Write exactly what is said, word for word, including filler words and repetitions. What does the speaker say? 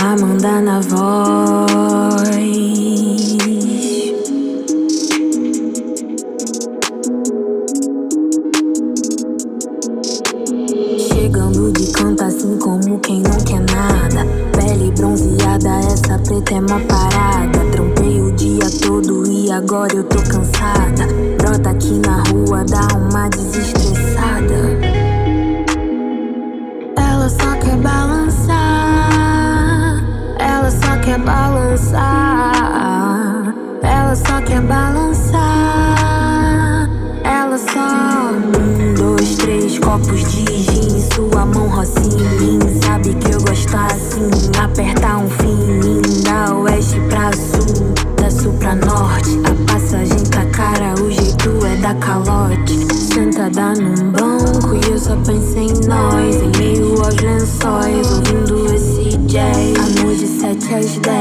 Amanda na voz. Chegando de canto assim como quem não quer nada. Pele bronzeada, essa preta é uma parada. Trampei o dia todo e agora eu tô cansada. Brota aqui na rua, dá uma desestressada. Ela só quer balançar. Ela só quer balançar. Ela só quer balançar. Ela só... Um, dois, três copos de gin. Sua mão roça em mim. Sabe que eu gosto assim. Apertar um fininho. Da oeste pra sul, da sul pra norte. A passagem tá cara, o jeito é dar calote. Sentada num banco e eu só pensei em nós. Em meio aos lençóis, ouvindo esse jazz. Amor de sete às dez.